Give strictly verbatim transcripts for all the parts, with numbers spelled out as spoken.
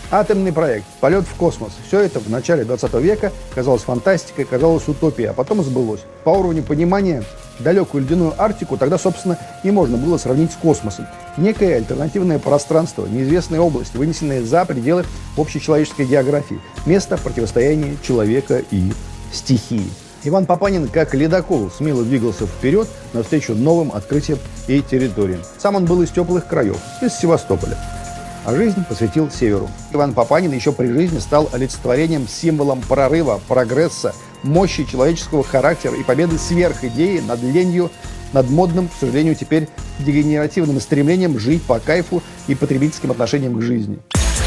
Атомный проект, полет в космос – все это в начале двадцатого века казалось фантастикой, казалось утопией, а потом сбылось. По уровню понимания далекую ледяную Арктику тогда, собственно, и можно было сравнить с космосом. Некое альтернативное пространство, неизвестная область, вынесенная за пределы общечеловеческой географии. Место противостояния человека и стихии. Иван Папанин, как ледокол, смело двигался вперед навстречу новым открытиям и территориям. Сам он был из теплых краев, из Севастополя. А жизнь посвятил северу. Иван Папанин еще при жизни стал олицетворением, символом прорыва, прогресса, мощи человеческого характера и победы сверхидеи над ленью, над модным, к сожалению, теперь дегенеративным стремлением жить по кайфу и потребительским отношениям к жизни.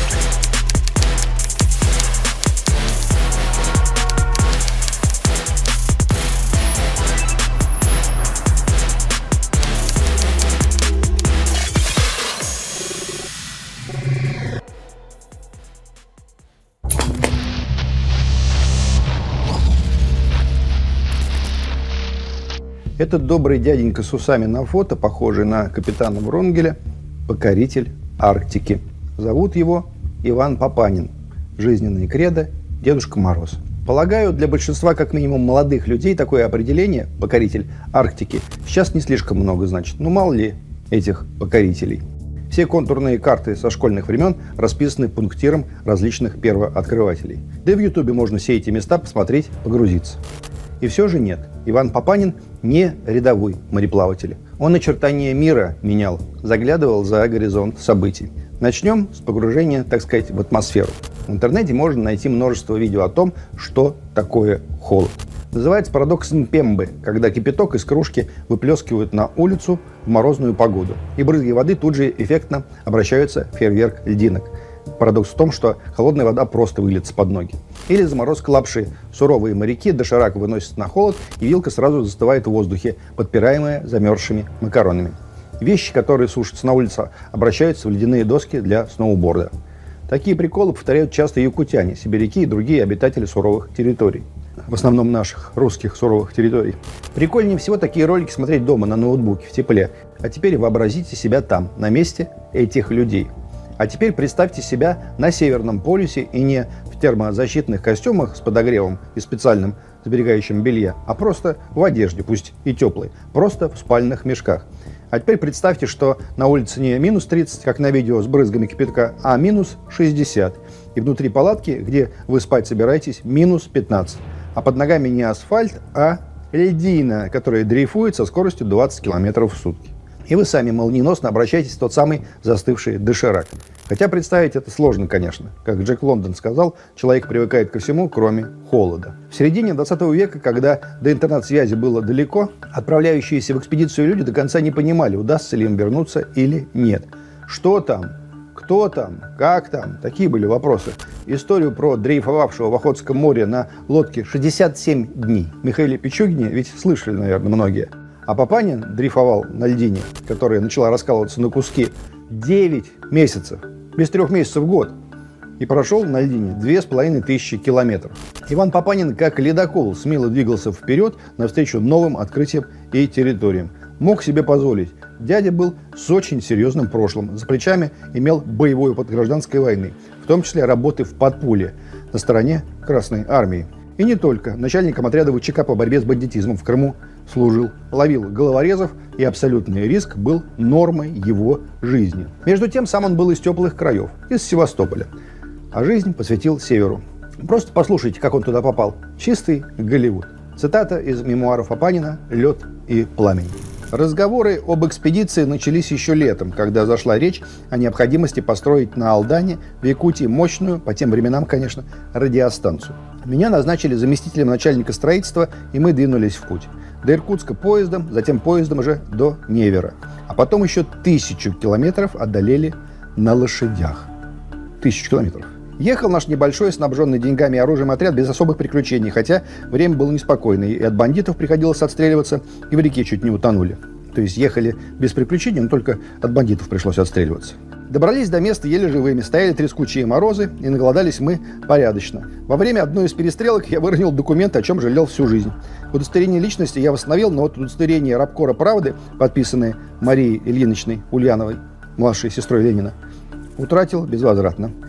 Этот добрый дяденька с усами на фото, похожий на капитана Врунгеля, покоритель Арктики. Зовут его Иван Папанин. Жизненное кредо – Дедушка Мороз. Полагаю, для большинства, как минимум, молодых людей такое определение «покоритель Арктики» сейчас не слишком много значит. Ну, мало ли этих покорителей. Все контурные карты со школьных времен расписаны пунктиром различных первооткрывателей. Да и в Ютубе можно все эти места посмотреть, погрузиться. И все же нет. Иван Папанин не рядовой мореплаватель. Он очертания мира менял, заглядывал за горизонт событий. Начнем с погружения, так сказать, в атмосферу. В интернете можно найти множество видео о том, что такое холод. Называется парадокс Мпембы, когда кипяток из кружки выплескивают на улицу в морозную погоду. И брызги воды тут же эффектно обращаются в фейерверк льдинок. Парадокс в том, что холодная вода просто выльется под ноги. Или заморозка лапши. Суровые моряки доширак выносят на холод, и вилка сразу застывает в воздухе, подпираемая замерзшими макаронами. Вещи, которые сушатся на улице, обращаются в ледяные доски для сноуборда. Такие приколы повторяют часто якутяне, сибиряки и другие обитатели суровых территорий. В основном наших русских суровых территорий. Прикольнее всего такие ролики смотреть дома на ноутбуке в тепле. А теперь вообразите себя там, на месте этих людей. А теперь представьте себя на Северном полюсе и не в термозащитных костюмах с подогревом и специальным сберегающим белье, а просто в одежде, пусть и теплой, просто в спальных мешках. А теперь представьте, что на улице не минус тридцать, как на видео с брызгами кипятка, а минус шестьдесят. И внутри палатки, где вы спать собираетесь, минус пятнадцать. А под ногами не асфальт, а льдина, которая дрейфует со скоростью двадцать километров в сутки. И вы сами молниеносно обращаетесь в тот самый застывший доширак. Хотя представить это сложно, конечно. Как Джек Лондон сказал, человек привыкает ко всему, кроме холода. В середине двадцатого века, когда до интернет-связи было далеко, отправляющиеся в экспедицию люди до конца не понимали, удастся ли им вернуться или нет. Что там? Кто там? Как там? Такие были вопросы. Историю про дрейфовавшего в Охотском море на лодке шестьдесят семь дней Михаила Пичугина ведь слышали, наверное, многие. А Папанин дрейфовал на льдине, которая начала раскалываться на куски, девять месяцев, без трех месяцев в год. И прошел на льдине две с половиной тысячи километров. Иван Папанин, как ледокол, смело двигался вперед навстречу новым открытиям и территориям. Мог себе позволить. Дядя был с очень серьезным прошлым. За плечами имел боевой опыт гражданской войны, в том числе работы в подполье на стороне Красной Армии. И не только. Начальником отряда ВЧК по борьбе с бандитизмом в Крыму служил, ловил головорезов, и абсолютный риск был нормой его жизни. Между тем, сам он был из теплых краев, из Севастополя. А жизнь посвятил северу. Просто послушайте, как он туда попал. Чистый Голливуд. Цитата из мемуаров Папанина «Лед и пламень». Разговоры об экспедиции начались еще летом, когда зашла речь о необходимости построить на Алдане в Якутии мощную, по тем временам, конечно, радиостанцию. Меня назначили заместителем начальника строительства, и мы двинулись в путь. До Иркутска поездом, затем поездом уже до Невера. А потом еще тысячу километров одолели на лошадях. Тысячу километров. Ехал наш небольшой, снабженный деньгами и оружием отряд без особых приключений, хотя время было неспокойное, и от бандитов приходилось отстреливаться, и в реке чуть не утонули. То есть ехали без приключений, но только от бандитов пришлось отстреливаться. Добрались до места еле живыми, стояли трескучие морозы, и наголодались мы порядочно. Во время одной из перестрелок я выронил документ, о чем жалел всю жизнь. Удостоверение личности я восстановил, но вот удостоверение рабкора правды, подписанное Марией Ильиничной Ульяновой, младшей сестрой Ленина, утратил безвозвратно.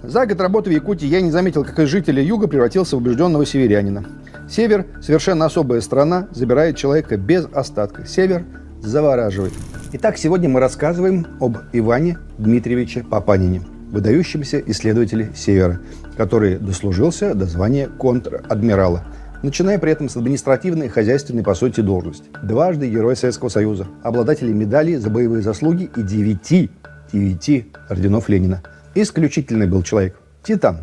За год работы в Якутии я не заметил, как из жителя юга превратился в убежденного северянина. Север – совершенно особая страна, забирает человека без остатка. Север завораживает. Итак, сегодня мы рассказываем об Иване Дмитриевиче Папанине, выдающемся исследователе Севера, который дослужился до звания контр-адмирала, начиная при этом с административной и хозяйственной, по сути, должности. Дважды Герой Советского Союза, обладатель медалей за боевые заслуги и девяти, девяти орденов Ленина. Исключительный был человек. Титан.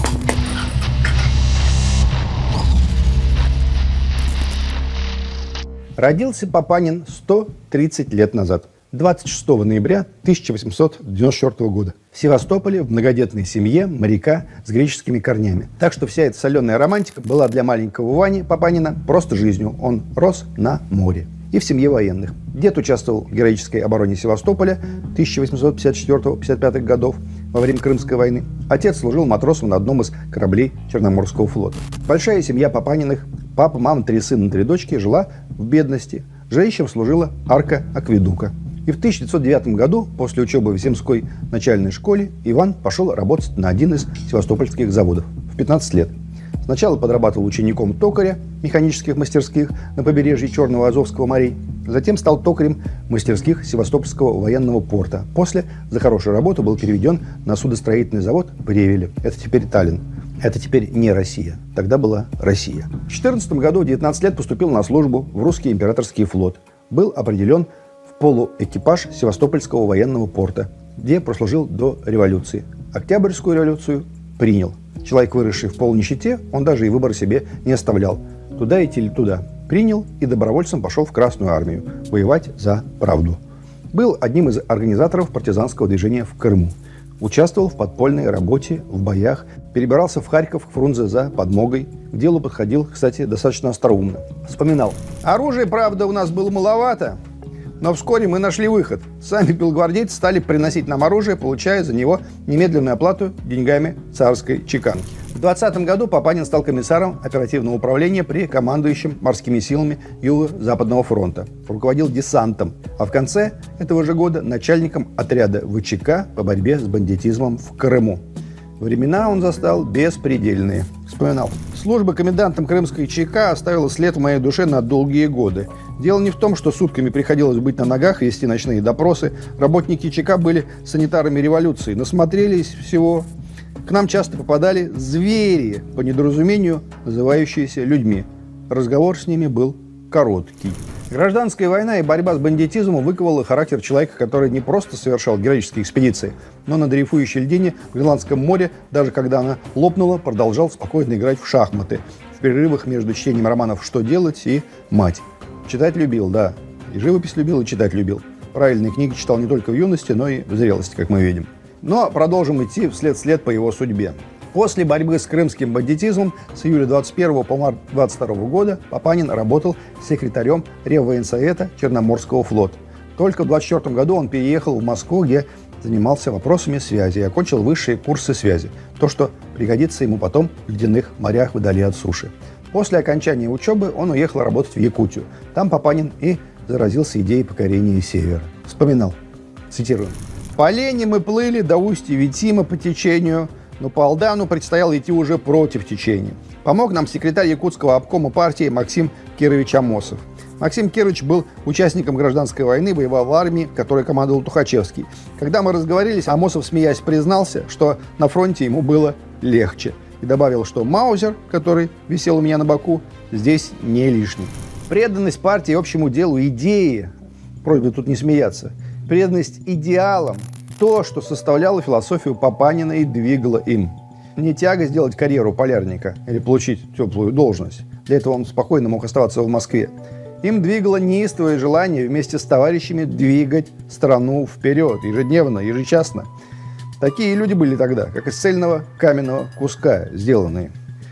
Родился Папанин сто тридцать лет назад, двадцать шестого ноября тысяча восемьсот девяносто четвёртого года, в Севастополе в многодетной семье моряка с греческими корнями. Так что вся эта соленая романтика была для маленького Вани Папанина просто жизнью. Он рос на море и в семье военных. Дед участвовал в героической обороне Севастополя тысяча восемьсот пятьдесят четвёртого — пятьдесят пятого годов во время Крымской войны. Отец служил матросом на одном из кораблей Черноморского флота. Большая семья Папаниных, папа, мама, три сына, три дочки, жила в бедности. Женщинам служила арка акведука. И в тысяча девятьсот девятом году, после учебы в Земской начальной школе, Иван пошел работать на один из севастопольских заводов в пятнадцать лет. Сначала подрабатывал учеником токаря механических мастерских на побережье Черного и Азовского морей. Затем стал токарем мастерских Севастопольского военного порта. После за хорошую работу был переведен на судостроительный завод в Ревеле. Это теперь Таллин. Это теперь не Россия. Тогда была Россия. В две тысячи четырнадцатом году в девятнадцать лет поступил на службу в русский императорский флот. Был определен в полуэкипаж Севастопольского военного порта, где прослужил до революции. Октябрьскую революцию принял. Человек, выросший в полунищете, он даже и выбор себе не оставлял. Туда идти или туда. Принял и добровольцем пошел в Красную армию воевать за правду. Был одним из организаторов партизанского движения в Крыму. Участвовал в подпольной работе, в боях, перебирался в Харьков к Фрунзе за подмогой. К делу подходил, кстати, достаточно остроумно. Вспоминал: оружия, правда, у нас было маловато, но вскоре мы нашли выход. Сами белогвардейцы стали приносить нам оружие, получая за него немедленную оплату деньгами царской чеканки. В двадцатом году Папанин стал комиссаром оперативного управления при командующем морскими силами Юго-Западного фронта. Руководил десантом, а в конце этого же года начальником отряда ВЧК по борьбе с бандитизмом в Крыму. Времена он застал беспредельные. Вспоминал: служба комендантом крымской ЧК оставила след в моей душе на долгие годы. Дело не в том, что сутками приходилось быть на ногах и вести ночные допросы. Работники ЧК были санитарами революции, насмотрелись всего. К нам часто попадали звери, по недоразумению называющиеся людьми. Разговор с ними был короткий. Гражданская война и борьба с бандитизмом выковала характер человека, который не просто совершал героические экспедиции, но на дрейфующей льдине в Гренландском море, даже когда она лопнула, продолжал спокойно играть в шахматы в перерывах между чтением романов «Что делать» и «Мать». Читать любил, да. И живопись любил, и читать любил. Правильные книги читал не только в юности, но и в зрелости, как мы видим. Но продолжим идти вслед вслед по его судьбе. После борьбы с крымским бандитизмом с июля двадцать первого по март двадцать второго года Папанин работал секретарем Реввоенсовета Черноморского флота. Только в двадцать четвёртом году он переехал в Москву, где занимался вопросами связи и окончил высшие курсы связи. То, что пригодится ему потом в ледяных морях вдали от суши. После окончания учебы он уехал работать в Якутию. Там Папанин и заразился идеей покорения Севера. Вспоминал, цитирую: «По Лени мы плыли до устья Витима по течению, но по Алдану предстояло идти уже против течения. Помог нам секретарь якутского обкома партии Максим Кирович Амосов. Максим Кирович был участником гражданской войны, воевал в армии, которой командовал Тухачевский. Когда мы разговорились, Амосов, смеясь, признался, что на фронте ему было легче. И добавил, что маузер, который висел у меня на боку, здесь не лишний. Преданность партии общему делу, идеи, просьба тут не смеяться, преданность идеалам, то, что составляло философию Папанина и двигало им. Не тяга сделать карьеру полярника или получить теплую должность. Для этого он спокойно мог оставаться в Москве. Им двигало неистовое желание вместе с товарищами двигать страну вперед, ежедневно, ежечасно. Такие люди были тогда, как из цельного каменного куска сделанные.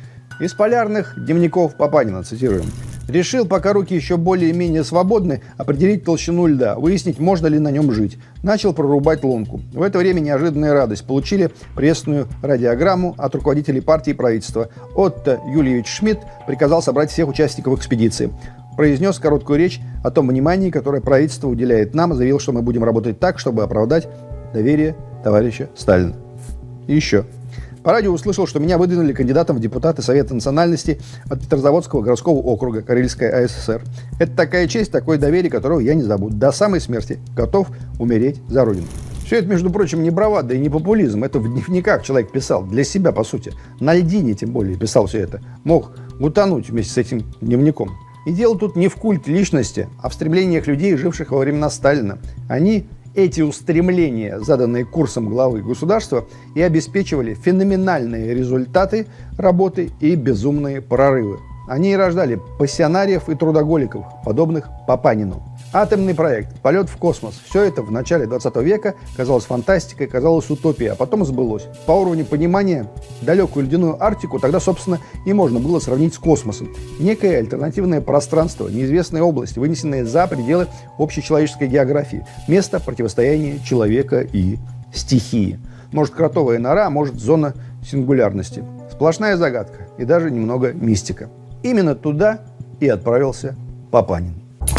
Из полярных дневников Папанина, цитируем: «Решил, пока руки еще более-менее свободны, определить толщину льда, выяснить, можно ли на нем жить. Начал прорубать лунку. В это время неожиданная радость. Получили пресную радиограмму от руководителей партии и правительства. Отто Юльевич Шмидт приказал собрать всех участников экспедиции. Произнес короткую речь о том внимании, которое правительство уделяет нам, и заявил, что мы будем работать так, чтобы оправдать доверие товарища Сталина. И еще. По радио услышал, что меня выдвинули кандидатом в депутаты Совета национальности от Петрозаводского городского округа Карельской АССР. Это такая честь, такое доверие, которого я не забуду. До самой смерти готов умереть за Родину. Все это, между прочим, не бравада и не популизм. Это в дневниках человек писал. Для себя, по сути. На льдине, тем более, писал все это. Мог утонуть вместе с этим дневником. И дело тут не в культе личности, а в стремлениях людей, живших во времена Сталина. Они, эти устремления, заданные курсом главы государства, и обеспечивали феноменальные результаты работы и безумные прорывы. Они и рождали пассионариев и трудоголиков, подобных Папанину. Атомный проект, полет в космос – все это в начале двадцатого века казалось фантастикой, казалось утопией, а потом сбылось. По уровню понимания далекую ледяную Арктику тогда, собственно, и можно было сравнить с космосом. Некое альтернативное пространство, неизвестная область, вынесенная за пределы общечеловеческой географии. Место противостояния человека и стихии. Может, кротовая нора, может, зона сингулярности. Сплошная загадка и даже немного мистика. Именно туда и отправился Папанин.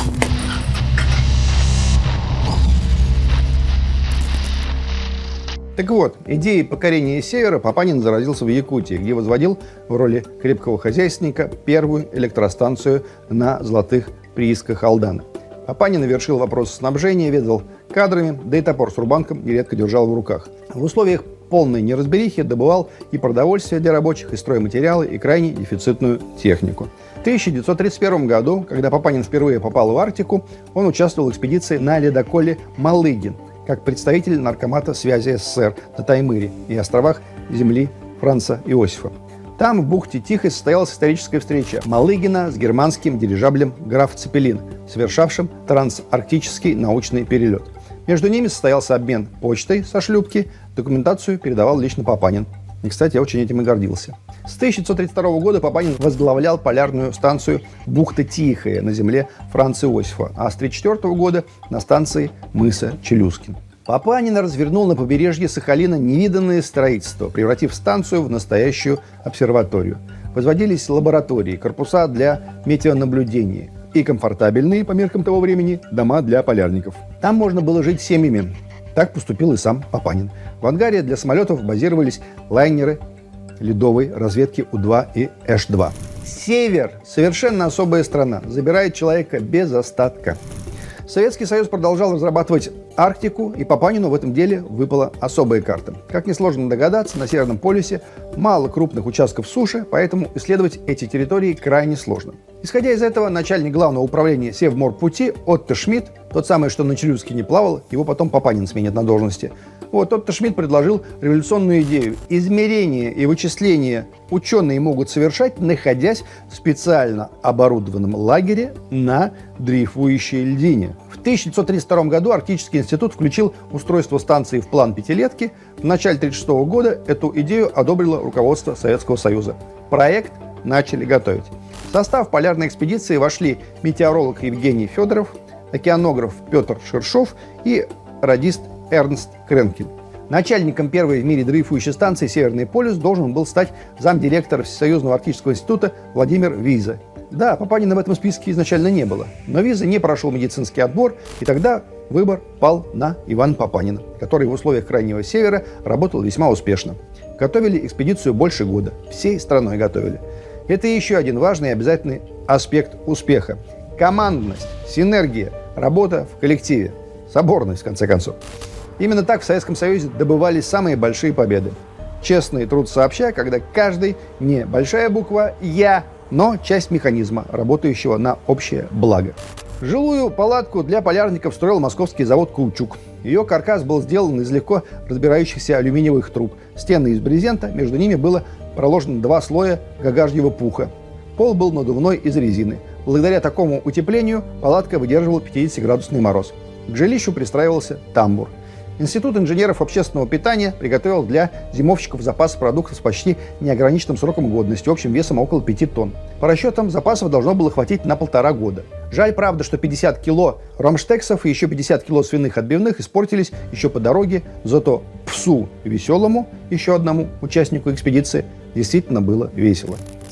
Так вот, идеей покорения Севера Папанин заразился в Якутии, где возводил в роли крепкого хозяйственника первую электростанцию на золотых приисках Алдана. Папанин вершил вопрос снабжения, ведал кадрами, да и топор с рубанком нередко держал в руках. В условиях полной неразберихи добывал и продовольствие для рабочих, и стройматериалы, и крайне дефицитную технику. В тысяча девятьсот тридцать первом году, когда Папанин впервые попал в Арктику, он участвовал в экспедиции на ледоколе «Малыгин» как представитель Наркомата связи СССР на Таймыре и островах земли Франца Иосифа. Там, в бухте Тихой, состоялась историческая встреча Малыгина с германским дирижаблем «Граф Цепелин», совершавшим трансарктический научный перелет. Между ними состоялся обмен почтой со шлюпки, документацию передавал лично Папанин. И, кстати, я очень этим и гордился. С тысяча девятьсот тридцать второго года Папанин возглавлял полярную станцию «Бухта Тихая» на земле Франца Иосифа, а с тысяча девятьсот тридцать четвёртого года на станции мыса Челюскин. Папанин развернул на побережье Сахалина невиданное строительство, превратив станцию в настоящую обсерваторию. Возводились лаборатории, корпуса для метеонаблюдения и комфортабельные, по меркам того времени, дома для полярников. Там можно было жить семьями. Так поступил и сам Папанин. В ангаре для самолетов базировались лайнеры ледовой разведки У два и Эш два. Север – совершенно особая страна, забирает человека без остатка. Советский Союз продолжал разрабатывать Арктику, и Папанину в этом деле выпала особая карта. Как несложно догадаться, на Северном полюсе мало крупных участков суши, поэтому исследовать эти территории крайне сложно. Исходя из этого, начальник главного управления Севморпути Отто Шмидт, тот самый, что на Челюскине плавал, его потом Папанин сменит на должности. Вот, Отто Шмидт предложил революционную идею. Измерения и вычисления ученые могут совершать, находясь в специально оборудованном лагере на дрейфующей льдине. В тысяча девятьсот тридцать втором году Арктический институт включил устройство станции в план пятилетки. В начале тысяча девятьсот тридцать шестого года эту идею одобрило руководство Советского Союза. Проект начали готовить. В состав полярной экспедиции вошли метеоролог Евгений Федоров, океанограф Петр Шершов и радист Эрнст Кренкель. Начальником первой в мире дрейфующей станции «Северный полюс» должен был стать замдиректора Всесоюзного арктического института Владимир Виза. Да, Папанина в этом списке изначально не было, но Виза не прошел медицинский отбор, и тогда выбор пал на Ивана Папанина, который в условиях Крайнего Севера работал весьма успешно. Готовили экспедицию больше года, всей страной готовили. Это еще один важный и обязательный аспект успеха. Командность, синергия, работа в коллективе, соборность, в конце концов. Именно так в Советском Союзе добывались самые большие победы. Честный труд сообща, когда каждый не большая буква «Я», но часть механизма, работающего на общее благо. Жилую палатку для полярников строил московский завод «Каучук». Ее каркас был сделан из легко разбирающихся алюминиевых труб. Стены из брезента, между ними было проложено два слоя гагажьего пуха. Пол был надувной из резины. Благодаря такому утеплению палатка выдерживала пятидесятиградусный мороз. К жилищу пристраивался тамбур. Институт инженеров общественного питания приготовил для зимовщиков запас продуктов с почти неограниченным сроком годности, общим весом около пяти тонн. По расчетам, запасов должно было хватить на полтора года. Жаль, правда, что пятьдесят кило ромштексов и еще пятьдесят кило свиных отбивных испортились еще по дороге, зато псу веселому, еще одному участнику экспедиции, действительно было весело.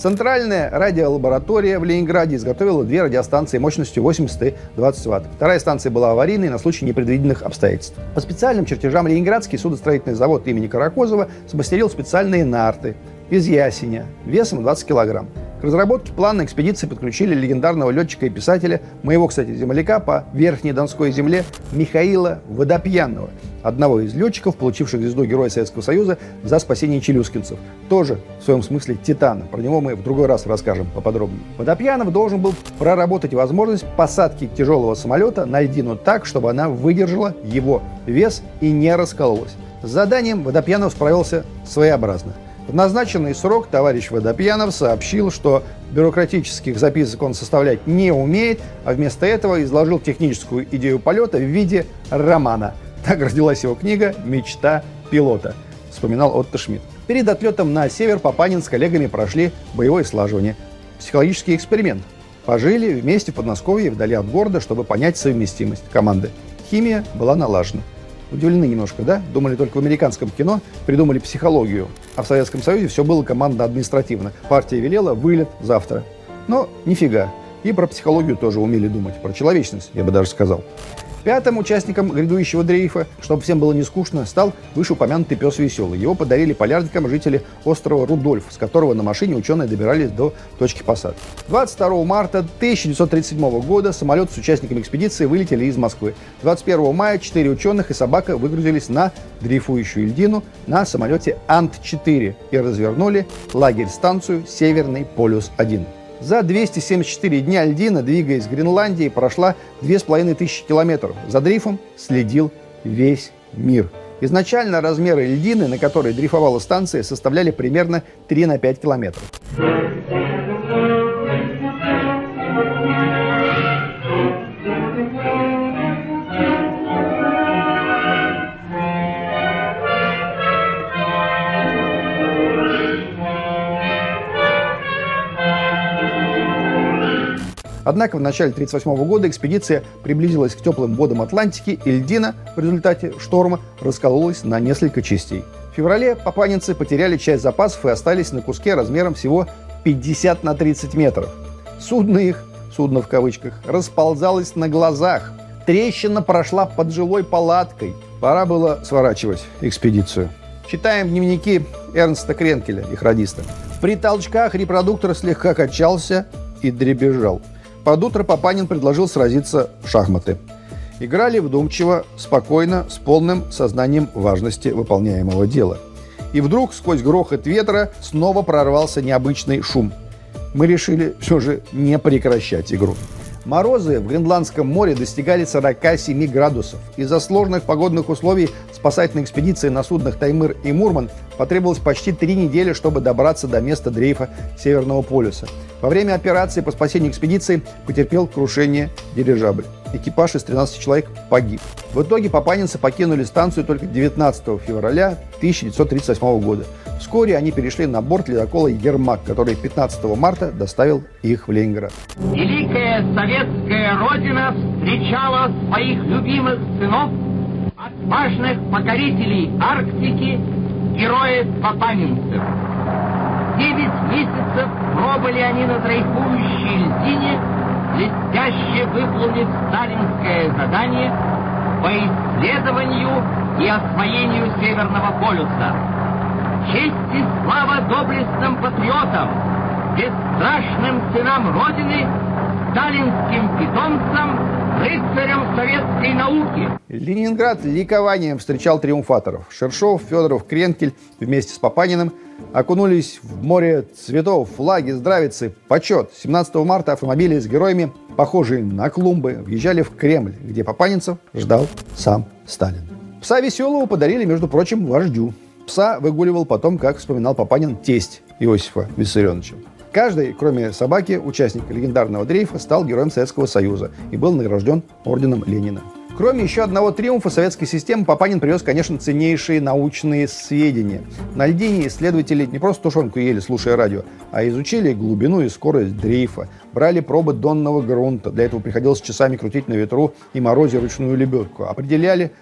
Центральная радиолаборатория в Ленинграде изготовила две радиостанции мощностью восемьдесят и двадцать ватт. Вторая станция была аварийной на случай непредвиденных обстоятельств. По специальным чертежам Ленинградский судостроительный завод имени Каракозова смастерил специальные нарты из ясеня весом двадцать килограмм. К разработке плана экспедиции подключили легендарного летчика и писателя, моего, кстати, земляка по Верхней Донской земле Михаила Водопьянова, одного из летчиков, получивших звезду Героя Советского Союза за спасение челюскинцев. Тоже, в своем смысле, титана. Про него мы в другой раз расскажем поподробнее. Водопьянов должен был проработать возможность посадки тяжелого самолета на льдину так, чтобы она выдержала его вес и не раскололась. С заданием Водопьянов справился своеобразно. В назначенный срок товарищ Водопьянов сообщил, что бюрократических записок он составлять не умеет, а вместо этого изложил техническую идею полета в виде романа. Так родилась его книга «Мечта пилота», вспоминал Отто Шмидт. Перед отлетом на север Папанин с коллегами прошли боевое слаживание. Психологический эксперимент. Пожили вместе в Подмосковье, вдали от города, чтобы понять совместимость команды. Химия была налажена. Удивлены немножко, да? Думали, только в американском кино придумали психологию, а в Советском Союзе все было командно-административно. Партия велела вылет завтра. Но нифига. И про психологию тоже умели думать. Про человечность, я бы даже сказал. Пятым участником грядущего дрейфа, чтобы всем было не скучно, стал вышеупомянутый пес Веселый. Его подарили полярникам жители острова Рудольф, с которого на машине ученые добирались до точки посадки. двадцать второго марта тысяча девятьсот тридцать седьмого года самолет с участниками экспедиции вылетели из Москвы. двадцать первого мая четыре ученых и собака выгрузились на дрейфующую льдину на самолете Ан-Т четыре и развернули лагерь-станцию Северный полюс-один. За двести семьдесят четыре дня льдина, двигаясь к Гренландии, прошла две с половиной тысячи километров. За дрейфом следил весь мир. Изначально размеры льдины, на которой дрейфовала станция, составляли примерно три на пять километров. Однако в начале тысяча девятьсот тридцать восьмого года экспедиция приблизилась к теплым водам Атлантики, и льдина в результате шторма раскололась на несколько частей. В феврале папанинцы потеряли часть запасов и остались на куске размером всего пятьдесят на тридцать метров. Судно их, судно в кавычках, расползалось на глазах. Трещина прошла под жилой палаткой. Пора было сворачивать экспедицию. Читаем дневники Эрнста Кренкеля, их радиста. При толчках репродуктор слегка качался и дребезжал. Под утро Папанин предложил сразиться в шахматы. Играли вдумчиво, спокойно, с полным сознанием важности выполняемого дела. И вдруг сквозь грохот ветра снова прорвался необычный шум. Мы решили все же не прекращать игру. Морозы в Гренландском море достигали сорока семи градусов. Из-за сложных погодных условий спасательной экспедиции на суднах «Таймыр» и «Мурман» потребовалось почти три недели, чтобы добраться до места дрейфа Северного полюса. Во время операции по спасению экспедиции потерпел крушение дирижабль. Экипаж из тринадцати человек погиб. В итоге папанинцы покинули станцию только девятнадцатого февраля тысяча девятьсот тридцать восьмого года. Вскоре они перешли на борт ледокола «Ермак», который пятнадцатого марта доставил их в Ленинград. Великая советская Родина встречала своих любимых сынов, отважных покорителей Арктики, героев папанинцев. Девять месяцев пробыли они на дрейфующей льдине, блестяще выполнив сталинское задание по исследованию и освоению Северного полюса. Честь и слава доблестным патриотам, бесстрашным сынам Родины, сталинским питомцам, рыцарям советской науки. Ленинград ликованием встречал триумфаторов. Шершов, Федоров, Кренкель вместе с Папаниным окунулись в море цветов, флаги, здравицы, почет. семнадцатого марта автомобили с героями, похожие на клумбы, въезжали в Кремль, где папанинцев ждал сам Сталин. Пса Веселого подарили, между прочим, вождю. Пса выгуливал потом, как вспоминал Папанин, тесть Иосифа Виссарионовича. Каждый, кроме собаки, участник легендарного дрейфа, стал героем Советского Союза и был награжден орденом Ленина. Кроме еще одного триумфа советской системы, Папанин привез, конечно, ценнейшие научные сведения. На льдине исследователи не просто тушенку ели, слушая радио, а изучили глубину и скорость дрейфа, брали пробы донного грунта, для этого приходилось часами крутить на ветру и морозе ручную лебедку, определяли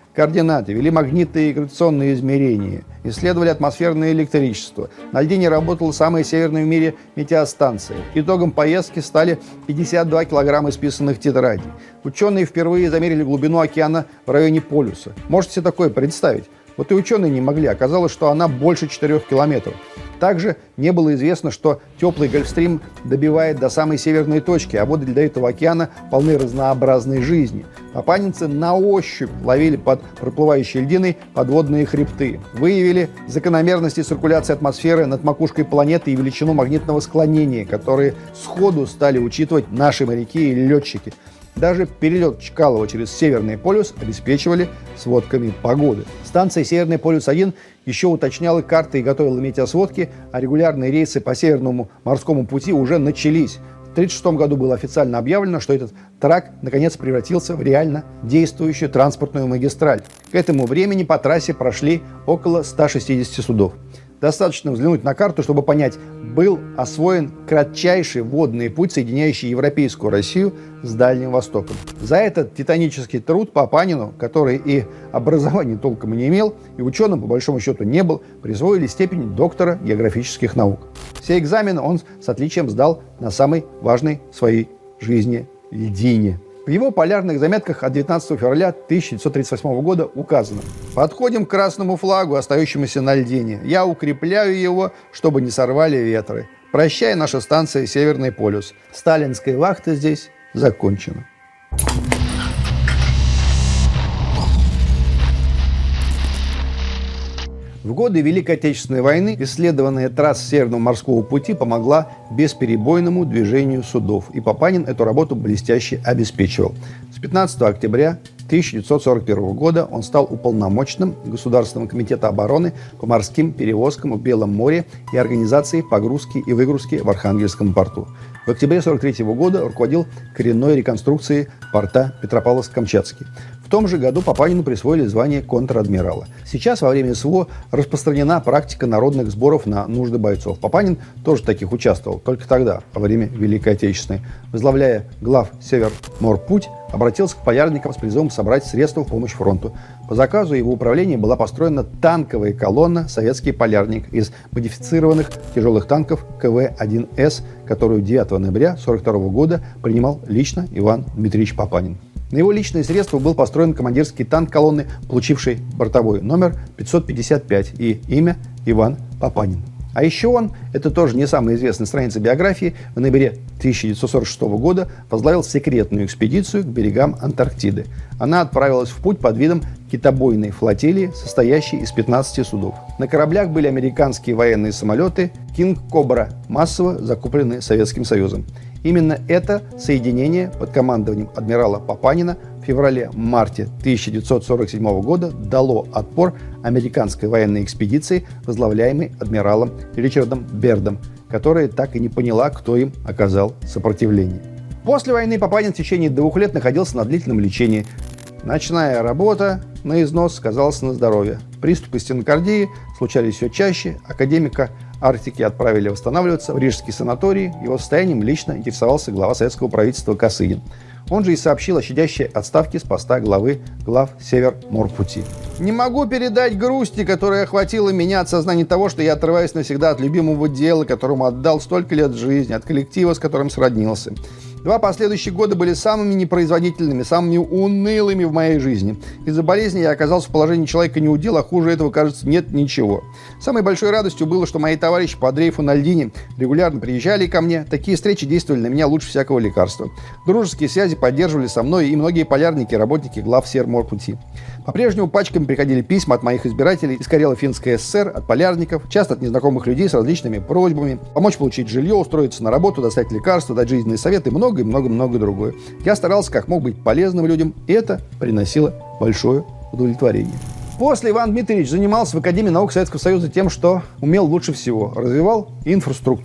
координаты, вели магнитные и гравитационные измерения, исследовали атмосферное электричество. На льдине работала самая северная в мире метеостанция. Итогом поездки стали пятьдесят два килограмма исписанных тетрадей. Ученые впервые замерили глубину океана в районе полюса. Можете себе такое представить? Вот и ученые не могли. Оказалось, что она больше четырёх километров. Также не было известно, что теплый Гольфстрим добивает до самой северной точки, а воды льда этого океана полны разнообразной жизни. Папанинцы на ощупь ловили под проплывающей льдиной подводные хребты, выявили закономерности циркуляции атмосферы над макушкой планеты и величину магнитного склонения, которые сходу стали учитывать наши моряки и летчики. Даже перелет Чкалова через Северный полюс обеспечивали сводками погоды. Станция «Северный полюс-один» еще уточняла карты и готовила метеосводки, а регулярные рейсы по Северному морскому пути уже начались. В тысяча девятьсот тридцать шестом году было официально объявлено, что этот тракт наконец превратился в реально действующую транспортную магистраль. К этому времени по трассе прошли около ста шестидесяти судов. Достаточно взглянуть на карту, чтобы понять, был освоен кратчайший водный путь, соединяющий европейскую Россию с Дальним Востоком. За этот титанический труд Папанину, который и образования толком не имел, и ученым по большому счету не был, присвоили степень доктора географических наук. Все экзамены он с отличием сдал на самой важной в своей жизни льдине. В его полярных заметках от девятнадцатого февраля тысяча девятьсот тридцать восьмого года указано: «Подходим к красному флагу, остающемуся на льдине. Я укрепляю его, чтобы не сорвали ветры. Прощай, наша станция «Северный полюс». Сталинская вахта здесь закончена». В годы Великой Отечественной войны исследованная трасса Северного морского пути помогла бесперебойному движению судов, и Папанин эту работу блестяще обеспечивал. С пятнадцатого октября тысяча девятьсот сорок первого года он стал уполномоченным Государственного комитета обороны по морским перевозкам в Белом море и организации погрузки и выгрузки в Архангельском порту. В октябре сорок третьего года руководил коренной реконструкцией порта Петропавловск-Камчатский. В том же году Папанину присвоили звание контр-адмирала. Сейчас во время СВО распространена практика народных сборов на нужды бойцов. Папанин тоже в таких участвовал, только тогда, во время Великой Отечественной. Возглавляя глав Север-Морпуть, обратился к полярникам с призывом собрать средства в помощь фронту. По заказу его управления была построена танковая колонна «Советский полярник» из модифицированных тяжелых танков ка вэ один эс, которую девятого ноября тысяча девятьсот сорок второго года принимал лично Иван Дмитриевич Папанин. На его личные средства был построен командирский танк колонны, получивший бортовой номер пятьсот пятьдесят пять и имя Иван Папанин. А еще он, это тоже не самая известная страница биографии, в ноябре тысяча девятьсот сорок шестого года возглавил секретную экспедицию к берегам Антарктиды. Она отправилась в путь под видом китобойной флотилии, состоящей из пятнадцати судов. На кораблях были американские военные самолеты «Кинг Кобра», массово закупленные Советским Союзом. Именно это соединение под командованием адмирала Папанина в феврале-марте тысяча девятьсот сорок седьмого года дало отпор американской военной экспедиции, возглавляемой адмиралом Ричардом Бердом, которая так и не поняла, кто им оказал сопротивление. После войны Папанин в течение двух лет находился на длительном лечении. Ночная работа на износ сказалась на здоровье. Приступы стенокардии случались все чаще. Академика Арктики отправили восстанавливаться в рижский санаторий. Его состоянием лично интересовался глава советского правительства Косыгин. Он же и сообщил о щадящей отставке с поста главы глав Север-Морпути. «Не могу передать грусти, которая охватила меня от сознания того, что я отрываюсь навсегда от любимого дела, которому отдал столько лет жизни, от коллектива, с которым сроднился. Два последующих года были самыми непроизводительными, самыми унылыми в моей жизни. Из-за болезни я оказался в положении человека неудел, а хуже этого, кажется, нет ничего. Самой большой радостью было, что мои товарищи по дрейфу на льдине регулярно приезжали ко мне. Такие встречи действовали на меня лучше всякого лекарства. Дружеские связи поддерживали со мной и многие полярники, работники глав Север-Морпути. По-прежнему пачками приходили письма от моих избирателей из Карело-Финской ССР, от полярников, часто от незнакомых людей с различными просьбами помочь получить жилье, устроиться на работу, достать лекарства, дать жизненные советы, много и много-много другое. Я старался как мог быть полезным людям, и это приносило большое удовлетворение. После Иван Дмитриевич занимался в Академии наук Советского Союза тем, что умел лучше всего. Развивал инфраструктуру.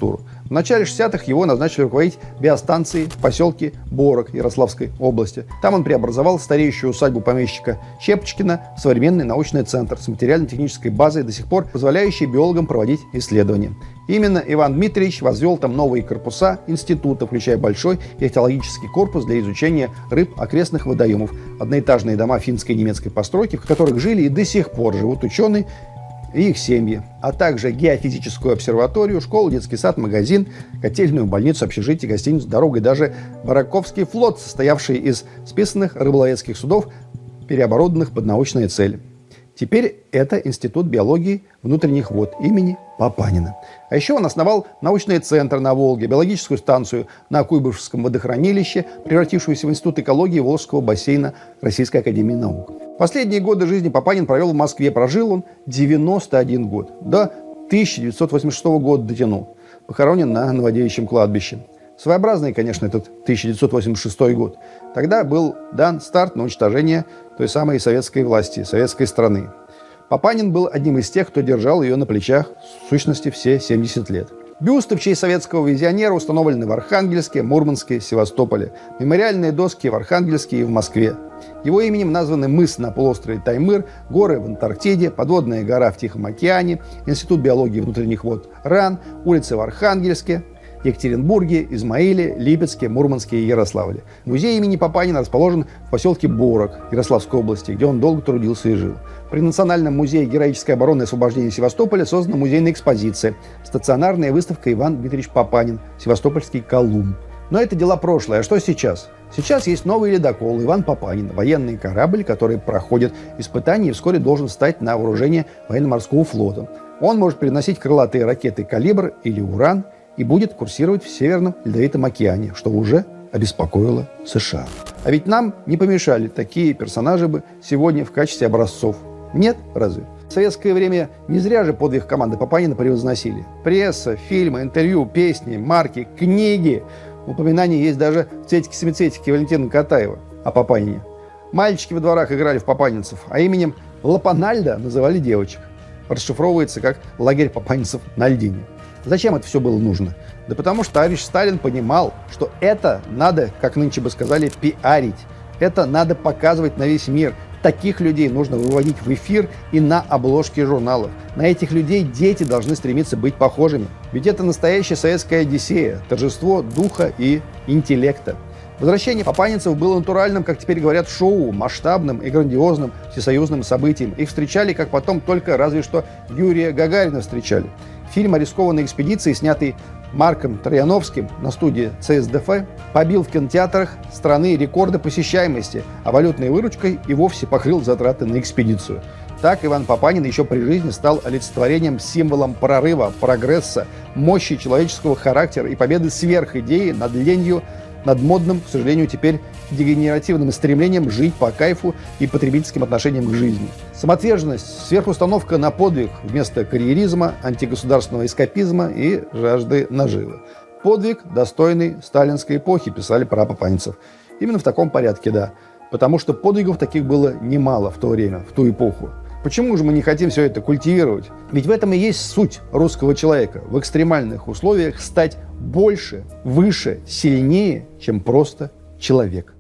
В начале шестидесятых его назначили руководить биостанцией в поселке Борок Ярославской области. Там он преобразовал стареющую усадьбу помещика Щепочкина в современный научный центр с материально-технической базой, до сих пор позволяющей биологам проводить исследования. Именно Иван Дмитриевич возвел там новые корпуса института, включая большой ихтиологический корпус для изучения рыб окрестных водоемов, одноэтажные дома финской и немецкой постройки, в которых жили и до сих пор живут ученые и их семьи, а также геофизическую обсерваторию, школу, детский сад, магазин, котельную, больницу, общежитие, гостиницу, дорогу и даже Бараковский флот, состоявший из списанных рыболовецких судов, переоборудованных под научные цели. Теперь это Институт биологии внутренних вод имени Папанина. А еще он основал научный центр на Волге, биологическую станцию на Куйбышевском водохранилище, превратившуюся в Институт экологии Волжского бассейна Российской академии наук. Последние годы жизни Папанин провел в Москве. Прожил он девяносто один год. До тысяча девятьсот восемьдесят шестого года дотянул. Похоронен на Новодевичьем кладбище. Своеобразный, конечно, этот тысяча девятьсот восемьдесят шестой год. Тогда был дан старт на уничтожение той самой советской власти, советской страны. Папанин был одним из тех, кто держал ее на плечах, в сущности, все семьдесят лет. Бюсты в честь советского визионера установлены в Архангельске, Мурманске, Севастополе. Мемориальные доски в Архангельске и в Москве. Его именем названы мыс на полуострове Таймыр, горы в Антарктиде, подводная гора в Тихом океане, Институт биологии внутренних вод РАН, улицы в Архангельске, Екатеринбурге, Измаиле, Липецке, Мурманске и Ярославле. Музей имени Папанина расположен в поселке Борок Ярославской области, где он долго трудился и жил. При Национальном музее героической обороны и освобождения Севастополя создана музейная экспозиция «Стационарная выставка Иван Дмитриевич Папанин. Севастопольский Колумб». Но это дела прошлое. А что сейчас? Сейчас есть новый ледокол «Иван Папанин», военный корабль, который проходит испытания и вскоре должен стать на вооружение военно-морского флота. Он может переносить крылатые ракеты «Калибр» или «Уран» и будет курсировать в Северном Ледовитом океане, что уже обеспокоило США. А ведь нам не помешали такие персонажи бы сегодня в качестве образцов. Нет, разве? В советское время не зря же подвиг команды Папанина превозносили. Пресса, фильмы, интервью, песни, марки, книги. Упоминания есть даже в «Цветике-семицветике» Валентина Катаева о Папанине. Мальчики во дворах играли в папанинцев, а именем Лапанальда называли девочек. Расшифровывается как «лагерь папанинцев на льдине». Зачем это все было нужно? Да потому что товарищ Сталин понимал, что это надо, как нынче бы сказали, пиарить. Это надо показывать на весь мир. Таких людей нужно выводить в эфир и на обложки журналов. На этих людей дети должны стремиться быть похожими. Ведь это настоящая советская одиссея, торжество духа и интеллекта. Возвращение папанинцев было натуральным, как теперь говорят, шоу, масштабным и грандиозным всесоюзным событием. Их встречали, как потом только разве что Юрия Гагарина встречали. Фильм о рискованной экспедиции, снятый Марком Трояновским на студии ЦСДФ, побил в кинотеатрах страны рекорды посещаемости, а валютной выручкой и вовсе покрыл затраты на экспедицию. Так Иван Папанин еще при жизни стал олицетворением, символом прорыва, прогресса, мощи человеческого характера и победы сверхидеи над ленью, над модным, к сожалению, теперь дегенеративным стремлением жить по кайфу и потребительским отношениям к жизни. Самоотверженность, сверхустановка на подвиг вместо карьеризма, антигосударственного эскапизма и жажды наживы. Подвиг, достойный сталинской эпохи, писали про папанинцев. Именно в таком порядке, да. Потому что подвигов таких было немало в то время, в ту эпоху. Почему же мы не хотим все это культивировать? Ведь в этом и есть суть русского человека. В экстремальных условиях стать больше, выше, сильнее, чем просто человек.